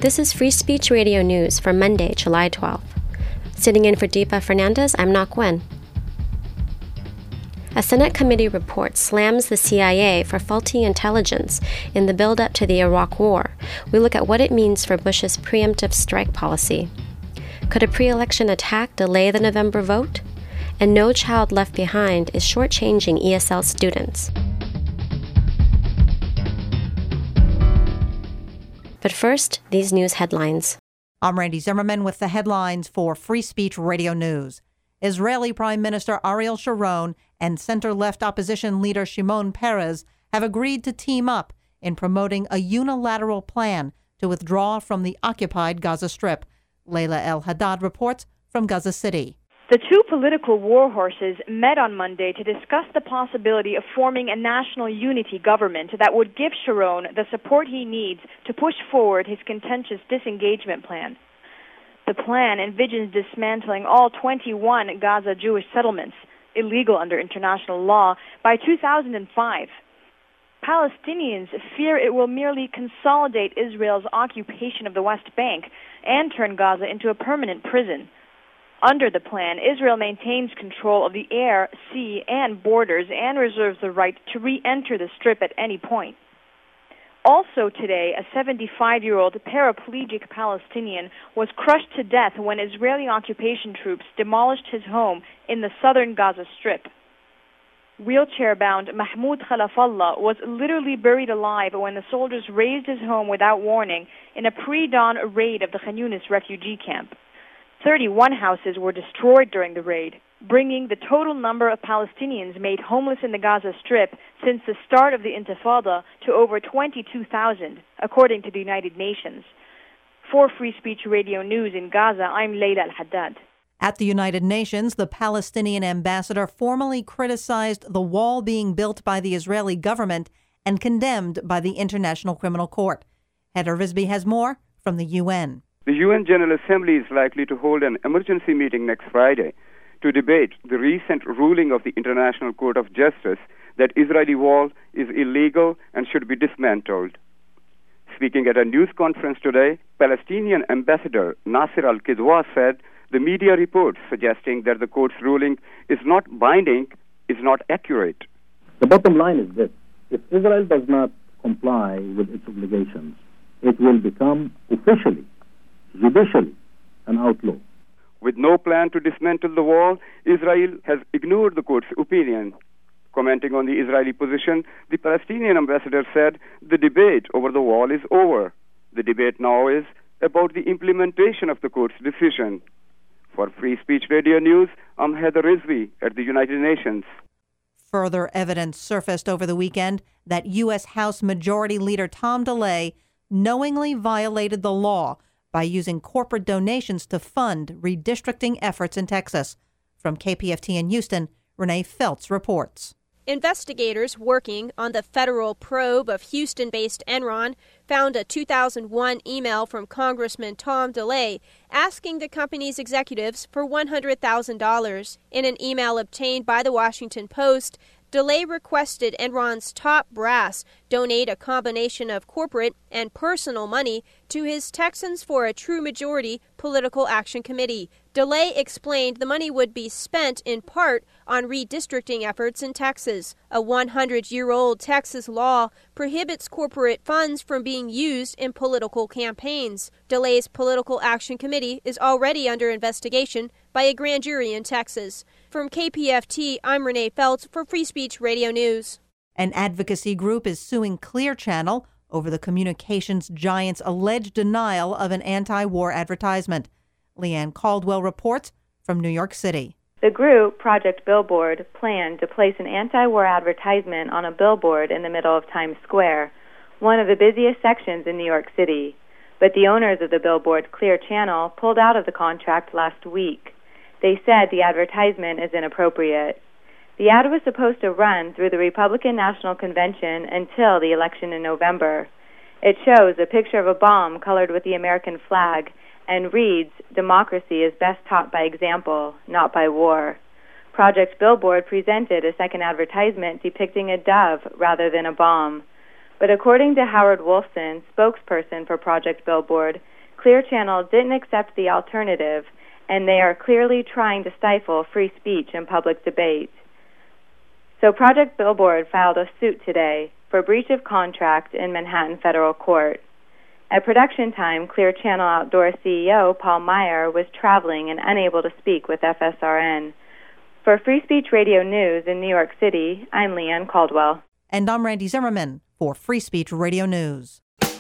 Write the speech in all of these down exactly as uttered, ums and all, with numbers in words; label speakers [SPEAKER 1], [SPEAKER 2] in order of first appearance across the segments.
[SPEAKER 1] This is Free Speech Radio News for Monday, July twelfth. Sitting in for Deepa Fernandez, I'm Na Gwen. A Senate committee report slams the C I A for faulty intelligence in the build-up to the Iraq War. We look at what it means for Bush's preemptive strike policy. Could a pre-election attack delay the November vote? And No Child Left Behind is shortchanging E S L students. But first, these news headlines.
[SPEAKER 2] I'm Randy Zimmerman with the headlines for Free Speech Radio News. Israeli Prime Minister Ariel Sharon and center-left opposition leader Shimon Peres have agreed to team up in promoting a unilateral plan to withdraw from the occupied Gaza Strip. Layla El-Haddad reports from Gaza City.
[SPEAKER 3] The two political warhorses met on Monday to discuss the possibility of forming a national unity government that would give Sharon the support he needs to push forward his contentious disengagement plan. The plan envisions dismantling all twenty-one Gaza Jewish settlements, illegal under international law, by two thousand five. Palestinians fear it will merely consolidate Israel's occupation of the West Bank and turn Gaza into a permanent prison. Under the plan, Israel maintains control of the air, sea, and borders and reserves the right to re-enter the Strip at any point. Also today, a seventy-five-year-old paraplegic Palestinian was crushed to death when Israeli occupation troops demolished his home in the southern Gaza Strip. Wheelchair-bound Mahmoud Khalafallah was literally buried alive when the soldiers razed his home without warning in a pre-dawn raid of the Khan Yunis refugee camp. thirty-one houses were destroyed during the raid, bringing the total number of Palestinians made homeless in the Gaza Strip since the start of the Intifada to over twenty-two thousand, according to the United Nations. For Free Speech Radio News in Gaza, I'm Layla El-Haddad.
[SPEAKER 2] At the United Nations, the Palestinian ambassador formally criticized the wall being built by the Israeli government and condemned by the International Criminal Court. Heather Visby has more from the U N.
[SPEAKER 4] The U N General Assembly is likely to hold an emergency meeting next Friday to debate the recent ruling of the International Court of Justice that Israeli wall is illegal and should be dismantled. Speaking at a news conference today, Palestinian Ambassador Nasser Al-Kidwa said the media reports suggesting that the court's ruling is not binding is not accurate.
[SPEAKER 5] The bottom line is this: if Israel does not comply with its obligations, it will become officially, judicially, an outlaw.
[SPEAKER 4] With no plan to dismantle the wall, Israel has ignored the court's opinion. Commenting on the Israeli position, the Palestinian ambassador said the debate over the wall is over. The debate now is about the implementation of the court's decision. For Free Speech Radio News, I'm Heather Rizvi at the United Nations.
[SPEAKER 2] Further evidence surfaced over the weekend that U S House Majority Leader Tom DeLay knowingly violated the law by using corporate donations to fund redistricting efforts in Texas. From K P F T in Houston, Renee Feltz reports.
[SPEAKER 6] Investigators working on the federal probe of Houston-based Enron found a two thousand one email from Congressman Tom DeLay asking the company's executives for one hundred thousand dollars. In an email obtained by the Washington Post, DeLay requested Enron's top brass donate a combination of corporate and personal money to his Texans for a True Majority Political Action Committee. DeLay explained the money would be spent in part on redistricting efforts in Texas. A hundred-year-old Texas law prohibits corporate funds from being used in political campaigns. DeLay's Political Action Committee is already under investigation by a grand jury in Texas. From K P F T, I'm Renee Feltz for Free Speech Radio News.
[SPEAKER 2] An advocacy group is suing Clear Channel over the communications giant's alleged denial of an anti-war advertisement. Leanne Caldwell reports from New York City.
[SPEAKER 7] The group, Project Billboard, planned to place an anti-war advertisement on a billboard in the middle of Times Square, one of the busiest sections in New York City. But the owners of the billboard, Clear Channel, pulled out of the contract last week. They said the advertisement is inappropriate. The ad was supposed to run through the Republican National Convention until the election in November. It shows a picture of a bomb colored with the American flag and reads, "Democracy is best taught by example, not by war." Project Billboard presented a second advertisement depicting a dove rather than a bomb. But according to Howard Wolfson, spokesperson for Project Billboard, Clear Channel didn't accept the alternative, and they are clearly trying to stifle free speech and public debate. So Project Billboard filed a suit today for breach of contract in Manhattan Federal Court. At production time, Clear Channel Outdoor C E O Paul Meyer was traveling and unable to speak with F S R N. For Free Speech Radio News in New York City, I'm Leanne Caldwell.
[SPEAKER 2] And I'm Randy Zimmerman for Free Speech Radio News.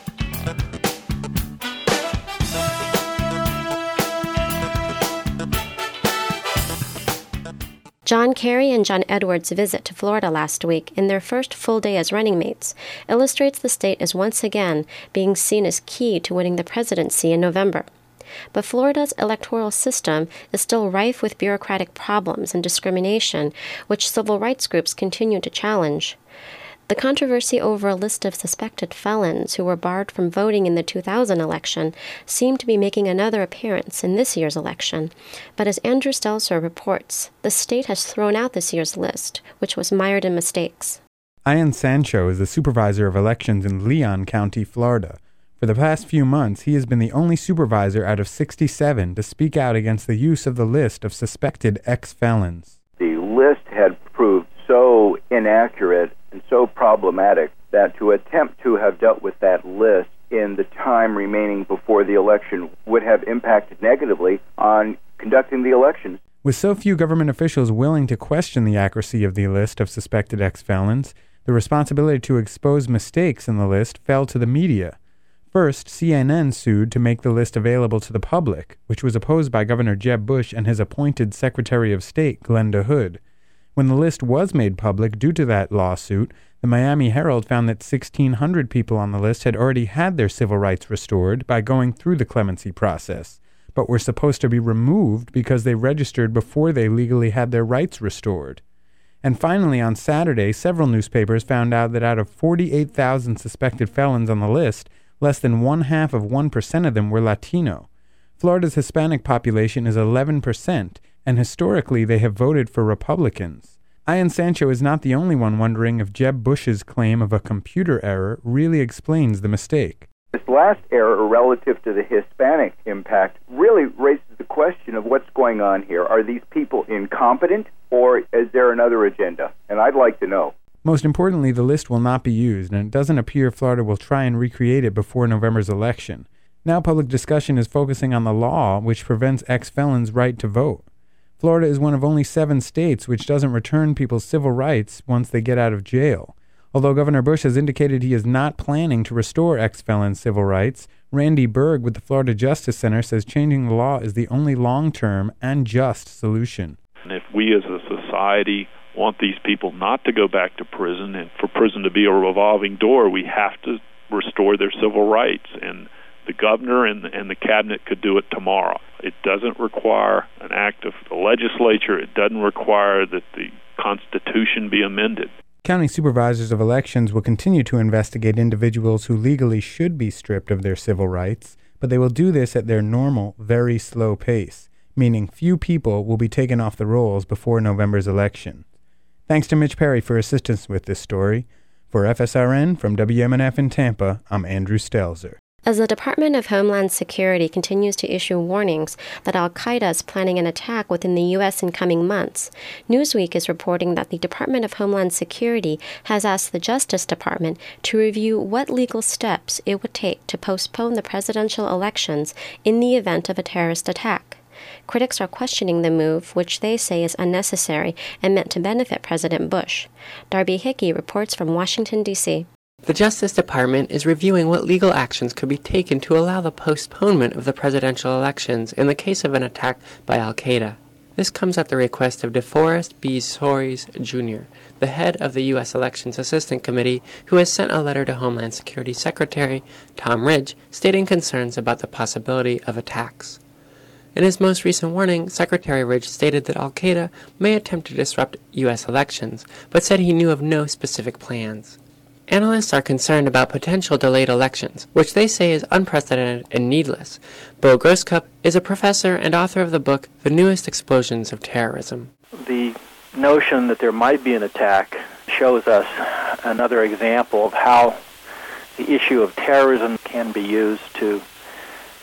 [SPEAKER 1] John Kerry and John Edwards' visit to Florida last week, in their first full day as running mates, illustrates the state as once again being seen as key to winning the presidency in November. But Florida's electoral system is still rife with bureaucratic problems and discrimination, which civil rights groups continue to challenge. The controversy over a list of suspected felons who were barred from voting in the two thousand election seemed to be making another appearance in this year's election. But as Andrew Stelzer reports, the state has thrown out this year's list, which was mired in mistakes.
[SPEAKER 8] Ian Sancho is the supervisor of elections in Leon County, Florida. For the past few months, he has been the only supervisor out of sixty-seven to speak out against the use of the list of suspected ex-felons.
[SPEAKER 9] The list had proved so inaccurate and so problematic that to attempt to have dealt with that list in the time remaining before the election would have impacted negatively on conducting the elections.
[SPEAKER 8] With so few government officials willing to question the accuracy of the list of suspected ex-felons, the responsibility to expose mistakes in the list fell to the media. First, C N N sued to make the list available to the public, which was opposed by Governor Jeb Bush and his appointed Secretary of State, Glenda Hood. When the list was made public due to that lawsuit, the Miami Herald found that sixteen hundred people on the list had already had their civil rights restored by going through the clemency process, but were supposed to be removed because they registered before they legally had their rights restored. And finally, on Saturday, several newspapers found out that out of forty-eight thousand suspected felons on the list, less than one-half of one percent of them were Latino. Florida's Hispanic population is eleven percent, and historically they have voted for Republicans. Ian Sancho is not the only one wondering if Jeb Bush's claim of a computer error really explains the mistake.
[SPEAKER 9] This last error relative to the Hispanic impact really raises the question of what's going on here. Are these people incompetent, or is there another agenda? And I'd like to know.
[SPEAKER 8] Most importantly, the list will not be used, and it doesn't appear Florida will try and recreate it before November's election. Now public discussion is focusing on the law which prevents ex-felons' right to vote. Florida is one of only seven states which doesn't return people's civil rights once they get out of jail. Although Governor Bush has indicated he is not planning to restore ex-felons' civil rights, Randy Berg with the Florida Justice Center says changing the law is the only long-term and just solution.
[SPEAKER 10] And if we as a society want these people not to go back to prison and for prison to be a revolving door, we have to restore their civil rights. And the governor and the, and the cabinet could do it tomorrow. It doesn't require an act of the legislature. It doesn't require that the Constitution be amended.
[SPEAKER 8] County supervisors of elections will continue to investigate individuals who legally should be stripped of their civil rights, but they will do this at their normal, very slow pace, meaning few people will be taken off the rolls before November's election. Thanks to Mitch Perry for assistance with this story. For F S R N from W M N F in Tampa, I'm Andrew Stelzer.
[SPEAKER 1] As the Department of Homeland Security continues to issue warnings that al-Qaeda is planning an attack within the U S in coming months, Newsweek is reporting that the Department of Homeland Security has asked the Justice Department to review what legal steps it would take to postpone the presidential elections in the event of a terrorist attack. Critics are questioning the move, which they say is unnecessary and meant to benefit President Bush. Darby Hickey reports from Washington, D C
[SPEAKER 11] The Justice Department is reviewing what legal actions could be taken to allow the postponement of the presidential elections in the case of an attack by al-Qaeda. This comes at the request of DeForest B. Soares, Junior, the head of the U S Elections Assistant Committee, who has sent a letter to Homeland Security Secretary Tom Ridge stating concerns about the possibility of attacks. In his most recent warning, Secretary Ridge stated that al-Qaeda may attempt to disrupt U S elections, but said he knew of no specific plans. Analysts are concerned about potential delayed elections, which they say is unprecedented and needless. Bo Grosscup is a professor and author of the book The Newest Explosions of Terrorism.
[SPEAKER 12] The notion that there might be an attack shows us another example of how the issue of terrorism can be used to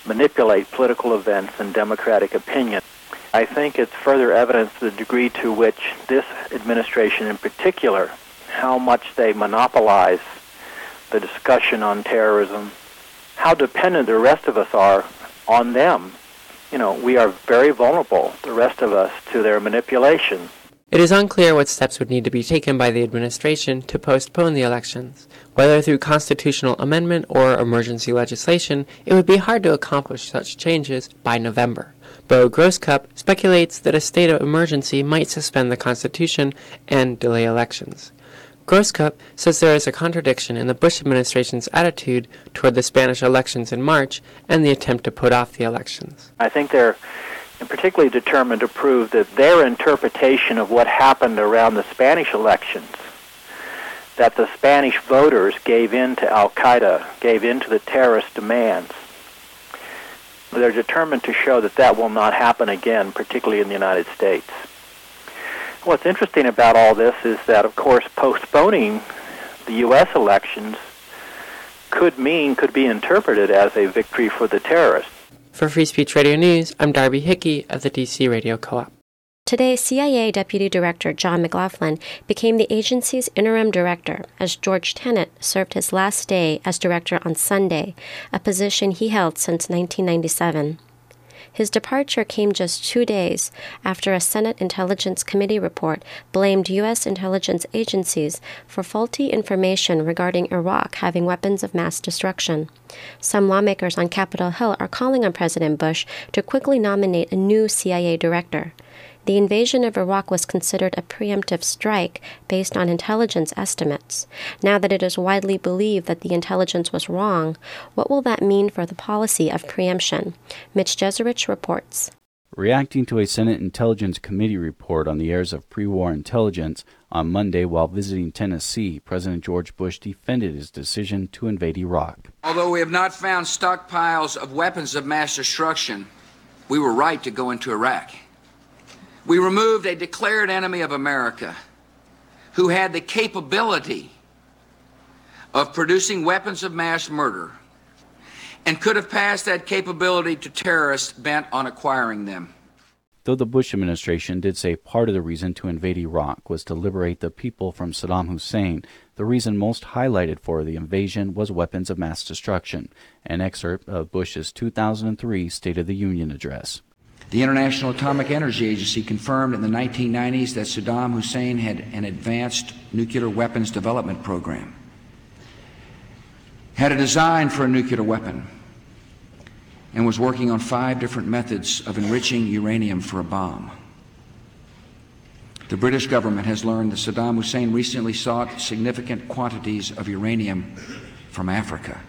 [SPEAKER 12] manipulate political events and democratic opinion. I think it's further evidence the degree to which this administration in particular, how much they monopolize the discussion on terrorism, how dependent the rest of us are on them. You know, we are very vulnerable, the rest of us, to their manipulation.
[SPEAKER 11] It is unclear what steps would need to be taken by the administration to postpone the elections. Whether through constitutional amendment or emergency legislation, it would be hard to accomplish such changes by November. Bo Grosscup speculates that a state of emergency might suspend the Constitution and delay elections. Grosscup says there is a contradiction in the Bush administration's attitude toward the Spanish elections in March and the attempt to put off the elections.
[SPEAKER 12] I think they're particularly determined to prove that their interpretation of what happened around the Spanish elections, that the Spanish voters gave in to al-Qaeda, gave in to the terrorist demands, they're determined to show that that will not happen again, particularly in the United States. What's interesting about all this is that, of course, postponing the U S elections could mean, could be interpreted as a victory for the terrorists.
[SPEAKER 11] For Free Speech Radio News, I'm Darby Hickey of the D C Radio Co-op.
[SPEAKER 1] Today, C I A Deputy Director John McLaughlin became the agency's interim director, as George Tenet served his last day as director on Sunday, a position he held since nineteen ninety-seven. His departure came just two days after a Senate Intelligence Committee report blamed U S intelligence agencies for faulty information regarding Iraq having weapons of mass destruction. Some lawmakers on Capitol Hill are calling on President Bush to quickly nominate a new C I A director. The invasion of Iraq was considered a preemptive strike based on intelligence estimates. Now that it is widely believed that the intelligence was wrong, what will that mean for the policy of preemption? Mitch Jeserich reports.
[SPEAKER 13] Reacting to a Senate Intelligence Committee report on the heirs of pre-war intelligence, on Monday while visiting Tennessee, President George Bush defended his decision to invade Iraq.
[SPEAKER 14] Although we have not found stockpiles of weapons of mass destruction, we were right to go into Iraq. We removed a declared enemy of America who had the capability of producing weapons of mass murder and could have passed that capability to terrorists bent on acquiring them.
[SPEAKER 13] Though the Bush administration did say part of the reason to invade Iraq was to liberate the people from Saddam Hussein, the reason most highlighted for the invasion was weapons of mass destruction, an excerpt of Bush's two thousand three State of the Union address.
[SPEAKER 14] The International Atomic Energy Agency confirmed in the nineteen nineties that Saddam Hussein had an advanced nuclear weapons development program, had a design for a nuclear weapon, and was working on five different methods of enriching uranium for a bomb. The British government has learned that Saddam Hussein recently sought significant quantities of uranium from Africa.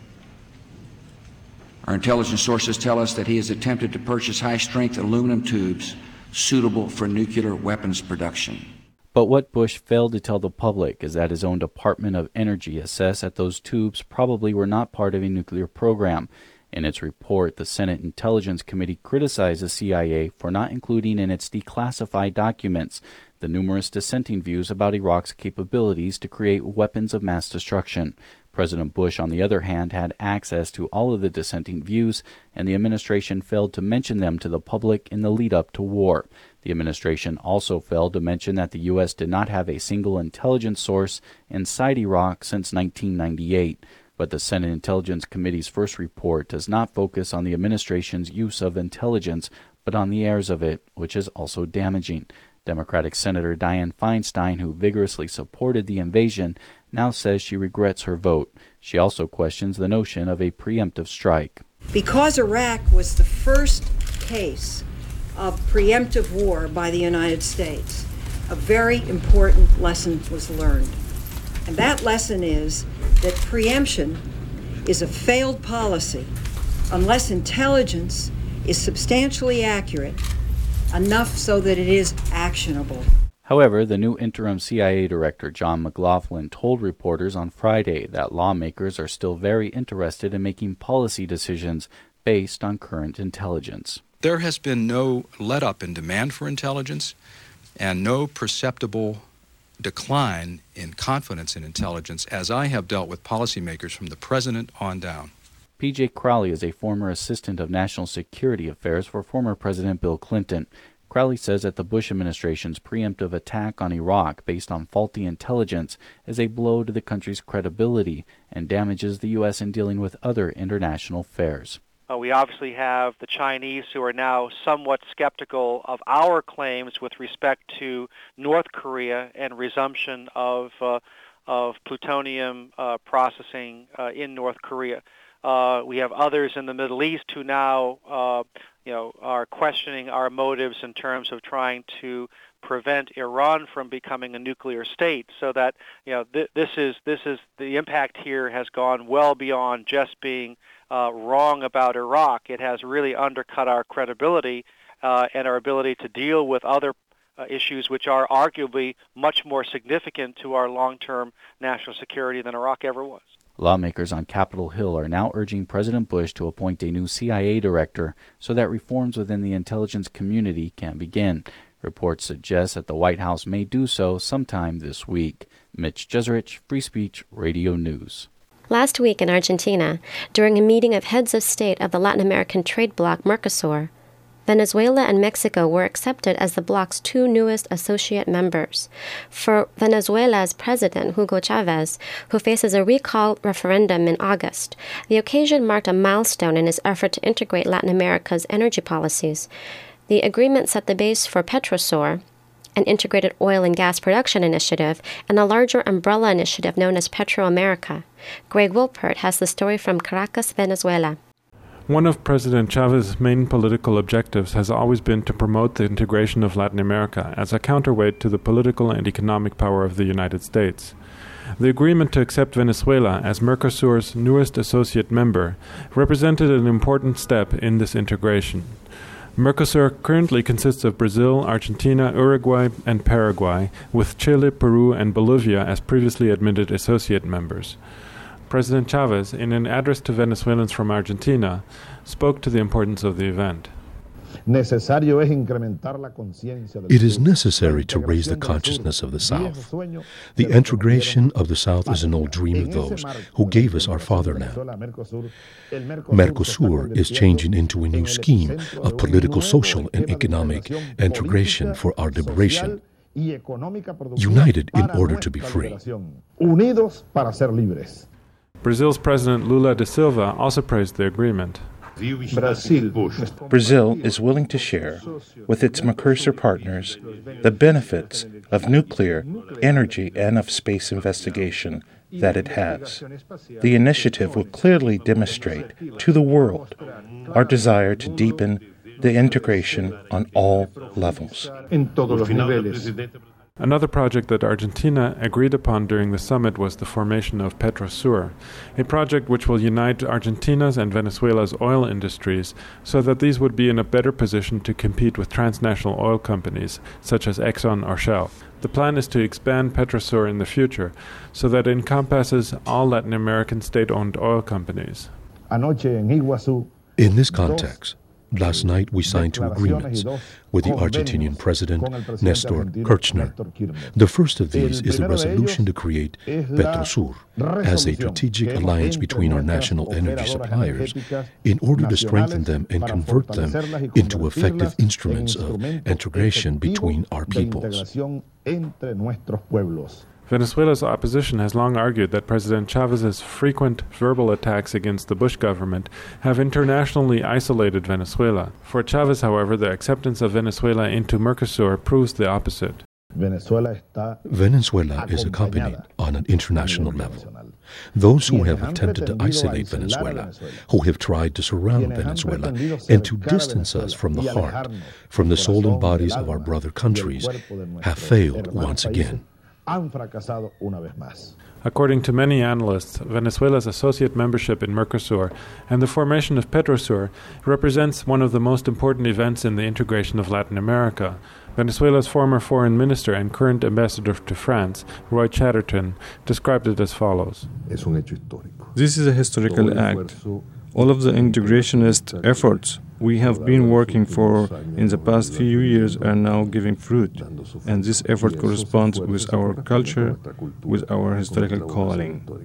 [SPEAKER 14] Our intelligence sources tell us that he has attempted to purchase high-strength aluminum tubes suitable for nuclear weapons production.
[SPEAKER 13] But what Bush failed to tell the public is that his own Department of Energy assessed that those tubes probably were not part of a nuclear program. In its report, the Senate Intelligence Committee criticized the C I A for not including in its declassified documents the numerous dissenting views about Iraq's capabilities to create weapons of mass destruction. President Bush, on the other hand, had access to all of the dissenting views, and the administration failed to mention them to the public in the lead-up to war. The administration also failed to mention that the U S did not have a single intelligence source inside Iraq since nineteen ninety-eight. But the Senate Intelligence Committee's first report does not focus on the administration's use of intelligence, but on the heirs of it, which is also damaging. Democratic Senator Dianne Feinstein, who vigorously supported the invasion, now says she regrets her vote. She also questions the notion of a preemptive strike.
[SPEAKER 15] Because Iraq was the first case of preemptive war by the United States, a very important lesson was learned. And that lesson is that preemption is a failed policy unless intelligence is substantially accurate, enough so that it is actionable.
[SPEAKER 13] However, the new interim C I A director, John McLaughlin, told reporters on Friday that lawmakers are still very interested in making policy decisions based on current intelligence.
[SPEAKER 16] There has been no let-up in demand for intelligence and no perceptible decline in confidence in intelligence as I have dealt with policymakers from the president on down.
[SPEAKER 13] P J Crowley is a former assistant of national security affairs for former President Bill Clinton. Crowley says that the Bush administration's preemptive attack on Iraq based on faulty intelligence is a blow to the country's credibility and damages the U S in dealing with other international affairs.
[SPEAKER 17] Uh, we obviously have the Chinese who are now somewhat skeptical of our claims with respect to North Korea and resumption of uh, of plutonium uh, processing uh, in North Korea. Uh, we have others in the Middle East who now, uh, you know, are questioning our motives in terms of trying to prevent Iran from becoming a nuclear state. So that, you know, th- this is this is the impact here has gone well beyond just being uh, wrong about Iraq. It has really undercut our credibility uh, and our ability to deal with other Uh, issues which are arguably much more significant to our long-term national security than Iraq ever was.
[SPEAKER 13] Lawmakers on Capitol Hill are now urging President Bush to appoint a new C I A director so that reforms within the intelligence community can begin. Reports suggest that the White House may do so sometime this week. Mitch Jeserich, Free Speech Radio News.
[SPEAKER 1] Last week in Argentina, during a meeting of heads of state of the Latin American trade bloc Mercosur, Venezuela and Mexico were accepted as the bloc's two newest associate members. For Venezuela's president, Hugo Chavez, who faces a recall referendum in August, the occasion marked a milestone in his effort to integrate Latin America's energy policies. The agreement set the base for Petrosur, an integrated oil and gas production initiative, and a larger umbrella initiative known as Petroamerica. Greg Wilpert has the story from Caracas, Venezuela.
[SPEAKER 18] One of President Chavez's main political objectives has always been to promote the integration of Latin America as a counterweight to the political and economic power of the United States. The agreement to accept Venezuela as Mercosur's newest associate member represented an important step in this integration. Mercosur currently consists of Brazil, Argentina, Uruguay, and Paraguay, with Chile, Peru, and Bolivia as previously admitted associate members. President Chavez, in an address to Venezuelans from Argentina, spoke to the importance of the event.
[SPEAKER 19] It is necessary to raise the consciousness of the South. The integration of the South is an old dream of those who gave us our fatherland. Mercosur is changing into a new scheme of political, social, and economic integration for our liberation, united in order to be free.
[SPEAKER 18] Brazil's President Lula da Silva also praised the agreement.
[SPEAKER 20] Brazil is willing to share with its Mercosur partners the benefits of nuclear energy and of space investigation that it has. The initiative will clearly demonstrate to the world our desire to deepen the integration on all levels.
[SPEAKER 18] Another project that Argentina agreed upon during the summit was the formation of Petrosur, a project which will unite Argentina's and Venezuela's oil industries so that these would be in a better position to compete with transnational oil companies such as Exxon or Shell. The plan is to expand Petrosur in the future so that it encompasses all Latin American state-owned oil companies.
[SPEAKER 19] In this context, last night we signed two agreements with the Argentinian President, Nestor Kirchner. The first of these is the resolution to create Petrosur as a strategic alliance between our national energy suppliers in order to strengthen them and convert them into effective instruments of integration between our peoples.
[SPEAKER 18] Venezuela's opposition has long argued that President Chavez's frequent verbal attacks against the Bush government have internationally isolated Venezuela. For Chavez, however, the acceptance of Venezuela into Mercosur proves the opposite.
[SPEAKER 19] Venezuela is accompanied on an international level. Those who have attempted to isolate Venezuela, who have tried to surround Venezuela and to distance us from the heart, from the soul and bodies of our brother countries, have failed once again.
[SPEAKER 18] According to many analysts, Venezuela's associate membership in Mercosur and the formation of Petrosur represents one of the most important events in the integration of Latin America. Venezuela's former foreign minister and current ambassador to France, Roy Chatterton, described it as follows.
[SPEAKER 21] This is a historical act. All of the integrationist efforts we have been working for in the past few years are now giving fruit, and this effort corresponds with our culture, with our historical calling.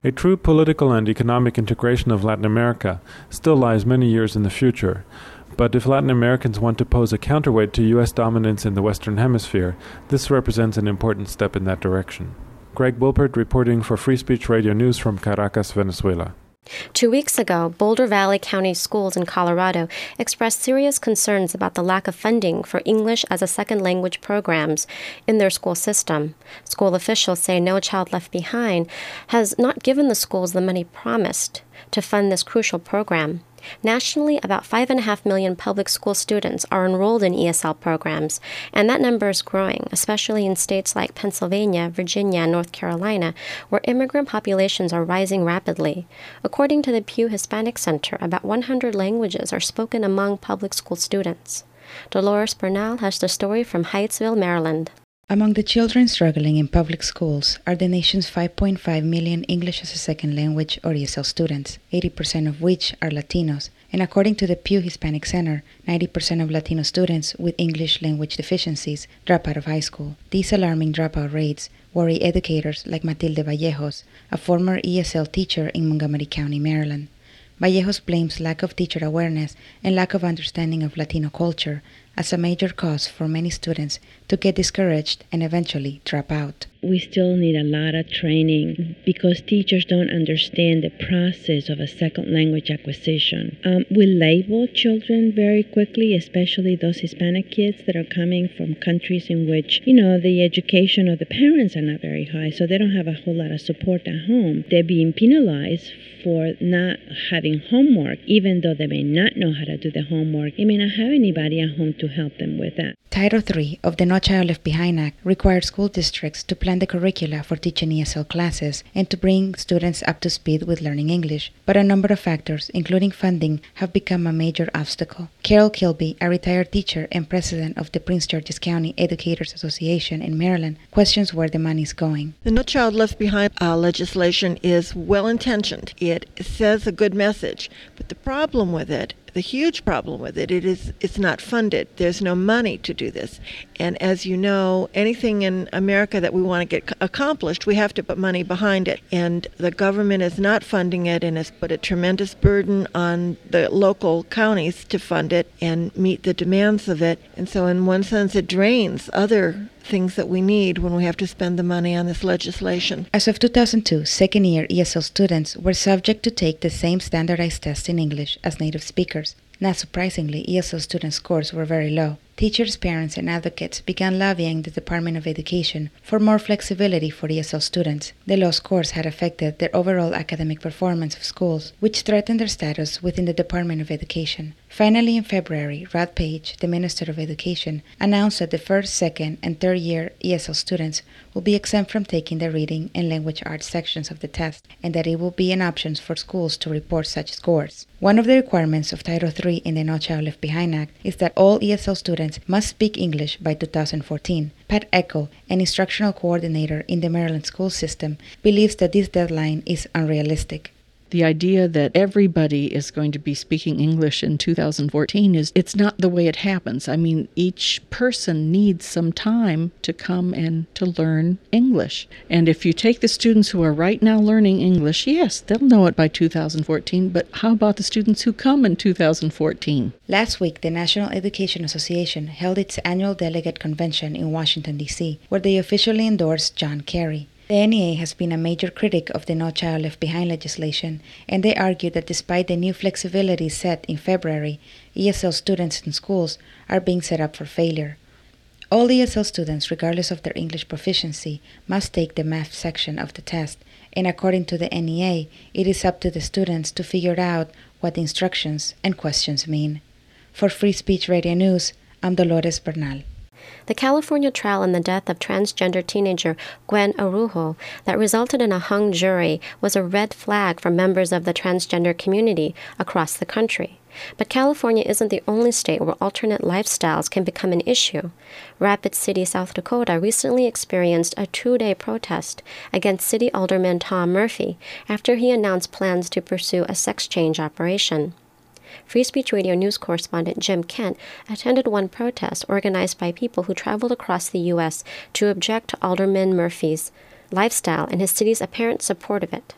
[SPEAKER 18] A true political and economic integration of Latin America still lies many years in the future, but if Latin Americans want to pose a counterweight to U S dominance in the Western Hemisphere, this represents an important step in that direction. Greg Wilpert reporting for Free Speech Radio News from Caracas, Venezuela.
[SPEAKER 1] Two weeks ago, Boulder Valley County schools in Colorado expressed serious concerns about the lack of funding for English as a second language programs in their school system. School officials say No Child Left Behind has not given the schools the money promised to fund this crucial program. Nationally, about five and a half million public school students are enrolled in E S L programs, and that number is growing, especially in states like Pennsylvania, Virginia, and North Carolina, where immigrant populations are rising rapidly. According to the Pew Hispanic Center, about one hundred languages are spoken among public school students. Dolores Bernal has the story from Hyattsville, Maryland.
[SPEAKER 3] Among the children struggling in public schools are the nation's five point five million English as a second language or E S L students, eighty percent of which are Latinos, and according to the Pew Hispanic Center, ninety percent of Latino students with English language deficiencies drop out of high school. These alarming dropout rates worry educators like Matilde Vallejos, a former E S L teacher in Montgomery County, Maryland. Vallejos blames lack of teacher awareness and lack of understanding of Latino culture as a major cause for many students to get discouraged and eventually drop out.
[SPEAKER 22] We still need a lot of training because teachers don't understand the process of a second language acquisition. Um, we label children very quickly, especially those Hispanic kids that are coming from countries in which, you know, the education of the parents are not very high, so they don't have a whole lot of support at home. They're being penalized for not having homework, even though they may not know how to do the homework. They may not have anybody at home to help them with that.
[SPEAKER 3] Title three of the No Child Left Behind Act requires school districts to plan the curricula for teaching E S L classes and to bring students up to speed with learning English. But a number of factors, including funding, have become a major obstacle. Carol Kilby, a retired teacher and president of the Prince George's County Educators Association in Maryland, questions where the money is going.
[SPEAKER 23] The No Child Left Behind uh, legislation is well-intentioned. It says a good message, but the problem with it The huge problem with it, it is it's not funded. There's no money to do this. And as you know, anything in America that we want to get accomplished, we have to put money behind it. And the government is not funding it and has put a tremendous burden on the local counties to fund it and meet the demands of it. And so in one sense, it drains other things that we need when we have to spend the money on this legislation.
[SPEAKER 3] As of two thousand two, second-year E S L students were subject to take the same standardized tests in English as native speakers. Not surprisingly, E S L student scores were very low. Teachers, parents, and advocates began lobbying the Department of Education for more flexibility for E S L students. The low scores had affected their overall academic performance of schools, which threatened their status within the Department of Education. Finally, in February, Rod Page, the Minister of Education, announced that the first, second, and third year E S L students will be exempt from taking the reading and language arts sections of the test, and that it will be an option for schools to report such scores. One of the requirements of Title three in the No Child Left Behind Act is that all E S L students must speak English by two thousand fourteen. Pat Eckel, an instructional coordinator in the Maryland school system, believes that this deadline is unrealistic.
[SPEAKER 24] The idea that everybody is going to be speaking English in two thousand fourteen is, it's not the way it happens. I mean, each person needs some time to come and to learn English. And if you take the students who are right now learning English, yes, they'll know it by two thousand fourteen, but how about the students who come in two thousand fourteen?
[SPEAKER 3] Last week, the National Education Association held its annual delegate convention in Washington, D C, where they officially endorsed John Kerry. The N E A has been a major critic of the No Child Left Behind legislation, and they argue that despite the new flexibility set in February, E S L students in schools are being set up for failure. All E S L students, regardless of their English proficiency, must take the math section of the test, and according to the N E A, it is up to the students to figure out what the instructions and questions mean. For Free Speech Radio News, I'm Dolores Bernal.
[SPEAKER 1] The California trial in the death of transgender teenager Gwen Araujo that resulted in a hung jury was a red flag for members of the transgender community across the country. But California isn't the only state where alternate lifestyles can become an issue. Rapid City, South Dakota recently experienced a two-day protest against City Alderman Tom Murphy after he announced plans to pursue a sex change operation. Free Speech Radio News correspondent Jim Kent attended one protest organized by people who traveled across the U S to object to Alderman Murphy's lifestyle and his city's apparent support of it.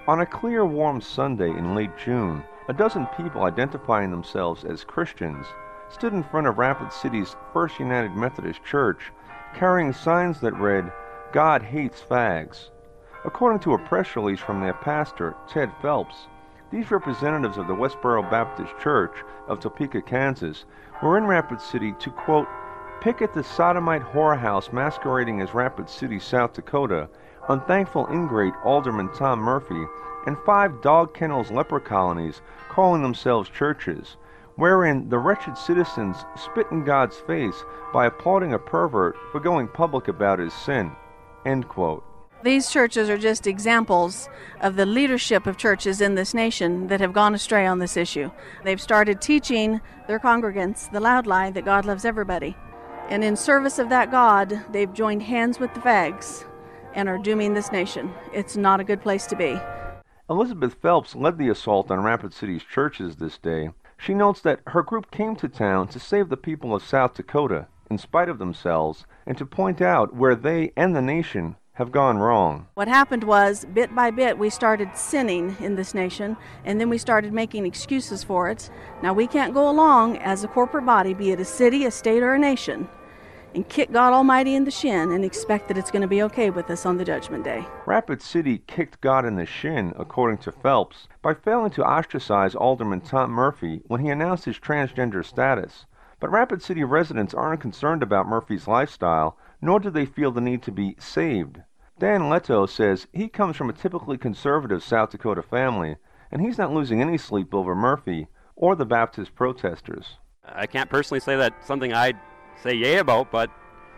[SPEAKER 4] On a clear, warm Sunday in late June, a dozen people identifying themselves as Christians stood in front of Rapid City's First United Methodist Church, carrying signs that read, "God hates fags." According to a press release from their pastor, Ted Phelps, these representatives of the Westboro Baptist Church of Topeka, Kansas, were in Rapid City to, quote, picket the sodomite whorehouse masquerading as Rapid City, South Dakota, unthankful ingrate Alderman Tom Murphy, and five dog kennels leper colonies calling themselves churches, wherein the wretched citizens spit in God's face by applauding a pervert for going public about his sin, end quote.
[SPEAKER 5] These churches are just examples of the leadership of churches in this nation that have gone astray on this issue. They've started teaching their congregants the loud lie that God loves everybody. And in service of that God, they've joined hands with the fags and are dooming this nation. It's not a good place to be.
[SPEAKER 4] Elizabeth Phelps led the assault on Rapid City's churches this day. She notes that her group came to town to save the people of South Dakota, in spite of themselves, and to point out where they and the nation have gone wrong.
[SPEAKER 5] What happened was, bit by bit, we started sinning in this nation, and then we started making excuses for it. Now, we can't go along as a corporate body, be it a city, a state, or a nation, and kick God Almighty in the shin and expect that it's going to be okay with us on the Judgment Day.
[SPEAKER 4] Rapid City kicked God in the shin, according to Phelps, by failing to ostracize Alderman Tom Murphy when he announced his transgender status. But Rapid City residents aren't concerned about Murphy's lifestyle, nor do they feel the need to be saved. Dan Leto says he comes from a typically conservative South Dakota family, and he's not losing any sleep over Murphy or the Baptist protesters.
[SPEAKER 6] I can't personally say that's something I'd say yay about, but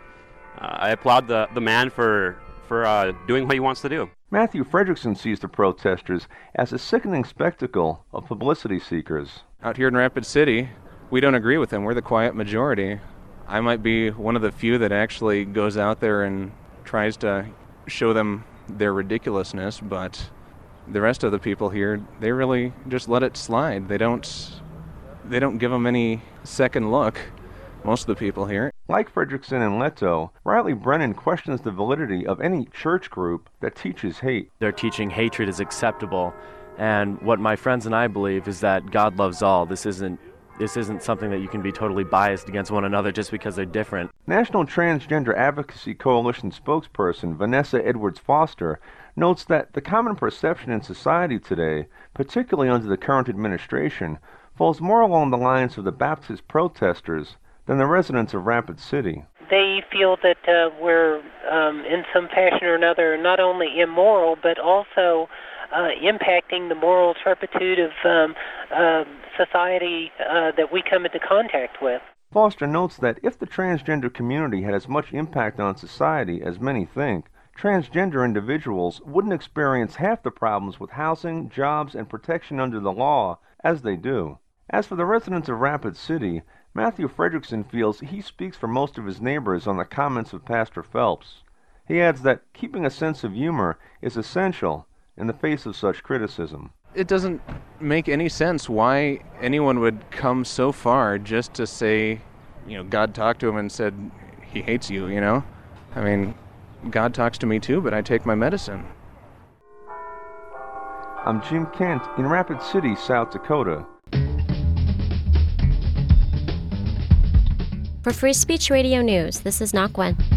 [SPEAKER 6] uh, I applaud the, the man for, for uh, doing what he wants to do.
[SPEAKER 4] Matthew Fredrickson sees the protesters as a sickening spectacle of publicity seekers.
[SPEAKER 7] Out here in Rapid City, we don't agree with them. We're the quiet majority. I might be one of the few that actually goes out there and tries to show them their ridiculousness, but the rest of the people here, they really just let it slide. They don't they don't give them any second look, most of the people here.
[SPEAKER 4] Like Fredrickson and Leto, Riley Brennan questions the validity of any church group that teaches hate.
[SPEAKER 25] They're teaching hatred is acceptable, and what my friends and I believe is that God loves all. This isn't This isn't something that you can be totally biased against one another just because they're different.
[SPEAKER 4] National Transgender Advocacy Coalition spokesperson Vanessa Edwards Foster notes that the common perception in society today, particularly under the current administration, falls more along the lines of the Baptist protesters than the residents of Rapid City.
[SPEAKER 26] They feel that uh, we're, um, in some fashion or another, not only immoral, but also uh, impacting the moral turpitude of um, uh, society uh, that we come into contact with.
[SPEAKER 4] Foster notes that if the transgender community had as much impact on society as many think, transgender individuals wouldn't experience half the problems with housing, jobs, and protection under the law as they do. As for the residents of Rapid City, Matthew Fredrickson feels he speaks for most of his neighbors on the comments of Pastor Phelps. He adds that keeping a sense of humor is essential in the face of such criticism.
[SPEAKER 7] It doesn't make any sense why anyone would come so far just to say, you know, God talked to him and said he hates you, you know? I mean, God talks to me too, but I take my medicine.
[SPEAKER 4] I'm Jim Kent in Rapid City, South Dakota.
[SPEAKER 1] For Free Speech Radio News, this is Na Gwen.